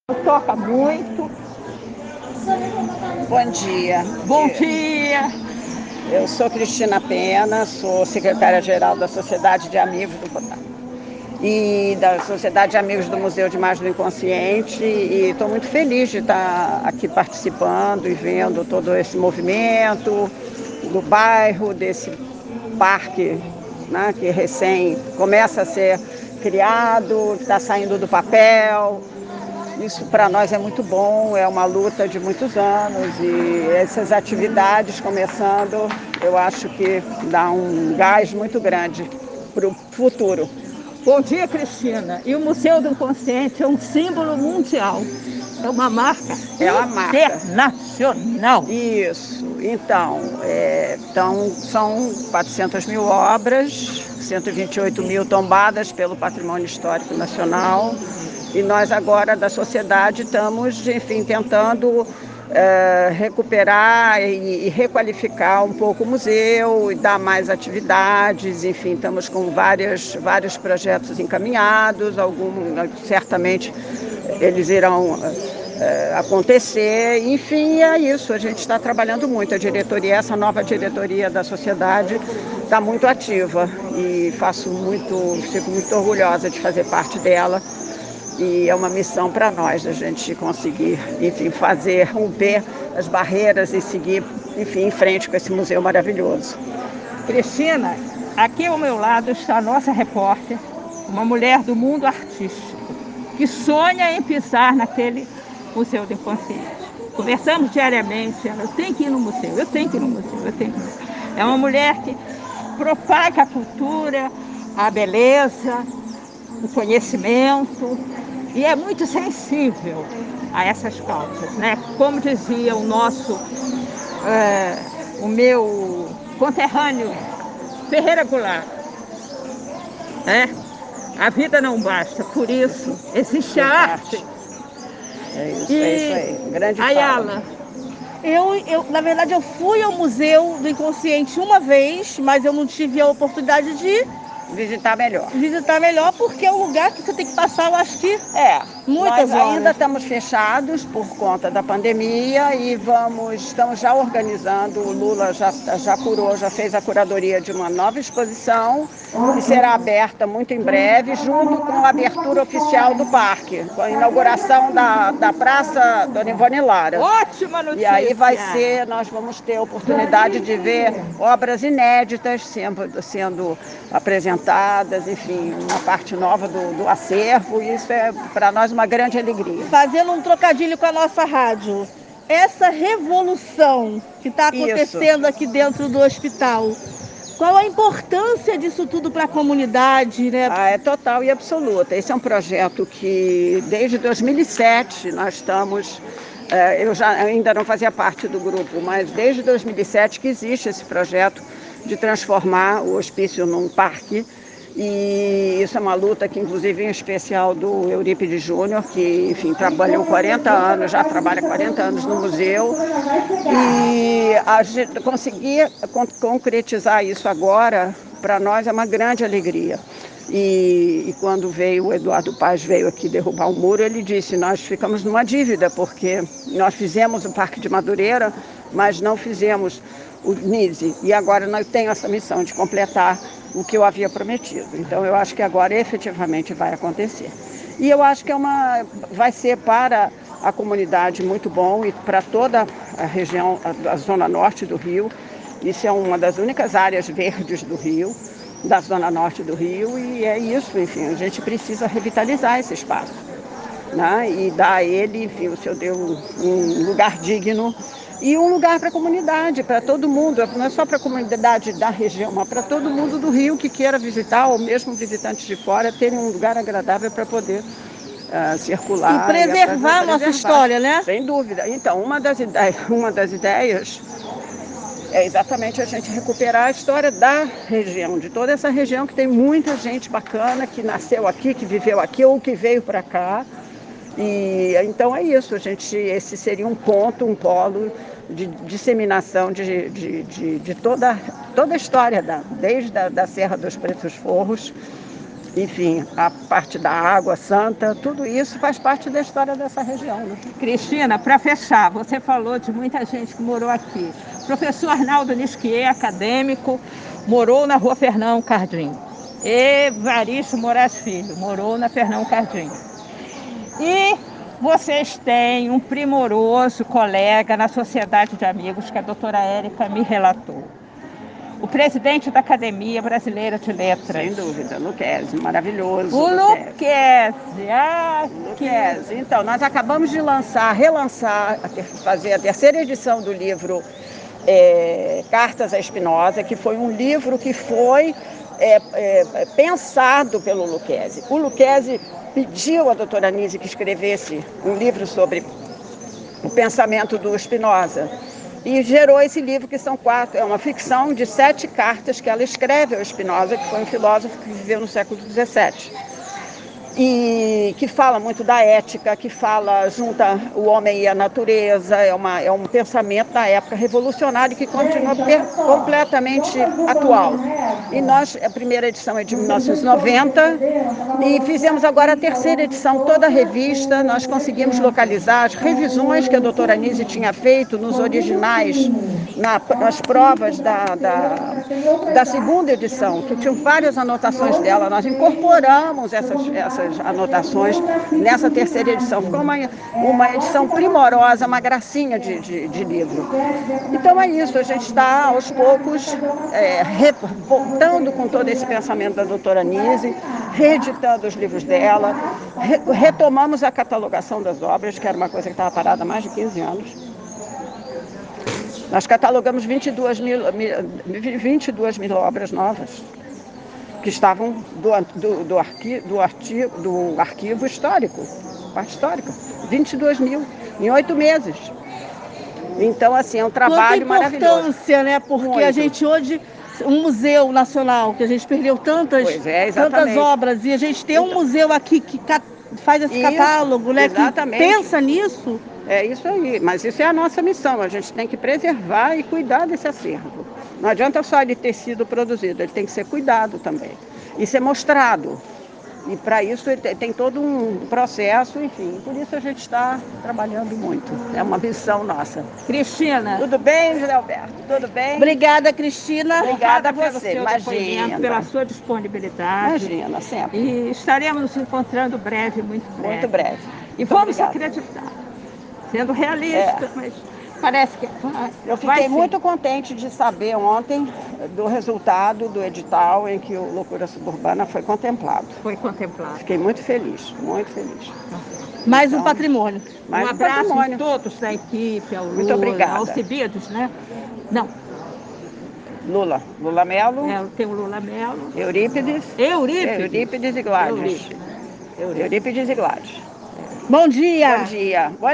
Toca muito. Bom dia. Bom dia. Eu sou Cristina Pena, sou secretária-geral da Sociedade de Amigos e da Sociedade de Amigos do Museu de Imagem do Inconsciente, e estou muito feliz de estar aqui participando e vendo todo esse movimento do bairro, desse parque, né, que recém começa a ser criado, que está saindo do papel. Isso para nós é muito bom, é uma luta de muitos anos, e essas atividades começando, eu acho que dá um gás muito grande para o futuro. Bom dia, Cristina. E o Museu do Inconsciente é um símbolo mundial. É uma marca É uma marca. internacional. Isso. Então, são 400 mil obras, 128 mil tombadas pelo Patrimônio Histórico Nacional. E nós agora, da sociedade, estamos, enfim, tentando recuperar e requalificar um pouco o museu e dar mais atividades. Enfim, estamos com vários projetos encaminhados, certamente eles irão acontecer. Enfim, é isso, a gente está trabalhando muito. A diretoria, essa nova diretoria da sociedade está muito ativa e fico muito orgulhosa de fazer parte dela. E é uma missão para nós, a gente conseguir, enfim, romper as barreiras e seguir, enfim, em frente com esse museu maravilhoso. Cristina, aqui ao meu lado está a nossa repórter, uma mulher do mundo artístico, que sonha em pisar naquele Museu do Inconsciente. Conversamos diariamente, ela tem que ir no museu, eu tenho que ir no museu, eu tenho que ir no museu. É uma mulher que propaga a cultura, a beleza, o conhecimento, e é muito sensível a essas causas, né? Como dizia o meu conterrâneo Ferreira Goulart, né? A vida não basta, por isso existe a arte. É isso aí. Grande Ayala, fala. Na verdade, eu fui ao Museu do Inconsciente uma vez, mas eu não tive a oportunidade de Visitar melhor. Porque é um lugar que você tem que passar, eu acho que Nós muitas ainda horas. estamos fechados por conta da pandemia e estamos já organizando. O Lula já fez a curadoria de uma nova exposição que será aberta muito em breve, junto com a abertura oficial do parque, com a inauguração da Praça Dona Ivone Lara. Ótima notícia! E aí nós vamos ter a oportunidade de ver obras inéditas sendo apresentadas, enfim, uma parte nova do acervo, e isso é para nós uma grande alegria. Fazendo um trocadilho com a nossa rádio, essa revolução que está acontecendo aqui dentro do hospital, qual a importância disso tudo para a comunidade, né? É total e absoluta. Esse é um projeto que desde 2007 nós estamos... eu ainda não fazia parte do grupo, mas desde 2007 que existe esse projeto de transformar o hospício num parque. E isso é uma luta que, inclusive, em especial do Eurípides Júnior, que, enfim, trabalha 40 anos no museu. E a gente conseguir concretizar isso agora, para nós, é uma grande alegria. E quando o Eduardo Paz veio aqui derrubar o muro, ele disse: nós ficamos numa dívida, porque nós fizemos o Parque de Madureira, mas não fizemos o NISE. E agora nós temos essa missão de completar o que eu havia prometido. Então eu acho que agora efetivamente vai acontecer. E eu acho que vai ser para a comunidade muito bom e para toda a região, a zona norte do Rio. Isso é uma das únicas áreas verdes do Rio, da zona norte do Rio, e é isso, enfim, a gente precisa revitalizar esse espaço, né? E dar a ele, enfim, o seu Deus, um lugar digno e um lugar para a comunidade, para todo mundo, não é só para a comunidade da região, mas para todo mundo do Rio que queira visitar, ou mesmo visitantes de fora, terem um lugar agradável para poder circular. E preservar a nossa história, né? Sem dúvida. Então, uma das ideias é exatamente a gente recuperar a história da região, de toda essa região que tem muita gente bacana, que nasceu aqui, que viveu aqui ou que veio para cá. E então é isso, esse seria um polo de disseminação de toda a história, desde a da Serra dos Pretos Forros enfim, a parte da água santa, tudo isso faz parte da história dessa região, né? Cristina, para fechar, você falou de muita gente que morou aqui. Professor Arnaldo Nisquier, acadêmico, morou na Rua Fernão Cardim. Evaristo Moraes Filho, morou na Fernão Cardim. E vocês têm um primoroso colega na Sociedade de Amigos, que a doutora Érica me relatou. O presidente da Academia Brasileira de Letras. Sem dúvida, Lucchesi, maravilhoso. O Lucchesi. Lucchesi. Então, nós acabamos de relançar, fazer a terceira edição do livro Cartas a Spinoza, que foi um livro que foi pensado pelo Lucchesi. O Lucchesi pediu à doutora Anísia que escrevesse um livro sobre o pensamento do Spinoza. E gerou esse livro, que são 4, é uma ficção de 7 cartas que ela escreve ao Spinoza, que foi um filósofo que viveu no século XVII. E que fala muito da ética, que junta o homem e a natureza, é um pensamento da época revolucionário que continua completamente atual. E a primeira edição é de 1990, e fizemos agora a terceira edição, toda a revista. Nós conseguimos localizar as revisões que a doutora Anísia tinha feito nos originais, nas provas da segunda edição, que tinham várias anotações dela. Nós incorporamos essas anotações nessa terceira edição. Ficou uma edição primorosa, uma gracinha de livro. Então é isso, a gente está aos poucos voltando com todo esse pensamento da doutora Anísia, reeditando os livros dela, retomamos a catalogação das obras, que era uma coisa que estava parada há mais de 15 anos. Nós catalogamos 22 mil obras novas, que estavam do arquivo histórico, parte histórica, 22 mil, em 8 meses. Então, assim, é um trabalho maravilhoso. Quanta importância, né? Porque muito. A gente hoje, um museu nacional, que a gente perdeu tantas obras, e a gente tem um museu aqui que faz esse catálogo, né? Exatamente. Que pensa nisso. É isso aí, mas isso é a nossa missão, a gente tem que preservar e cuidar desse acervo. Não adianta só ele ter sido produzido, ele tem que ser cuidado também e ser mostrado. E para isso tem todo um processo, enfim, por isso a gente está trabalhando muito. É uma missão nossa. Cristina. Tudo bem, José Alberto? Tudo bem? Obrigada, Cristina. Obrigada a você, imagina. Pela sua disponibilidade. Imagina, sempre. E estaremos nos encontrando breve, muito breve. Muito breve. E vamos acreditar. Sendo realista, mas parece que eu fiquei muito contente de saber ontem do resultado do edital em que o Loucura Suburbana foi contemplado. Foi contemplado. Fiquei muito feliz, muito feliz. Mais um patrimônio. Um abraço a todos da equipe, ao Lula, muito obrigada. Aos Cibidos, né? Não. Lula Melo. Tem o Lula Melo. Eurípides e Gladys. Eurípides e Gladys. Bom dia. Bom dia.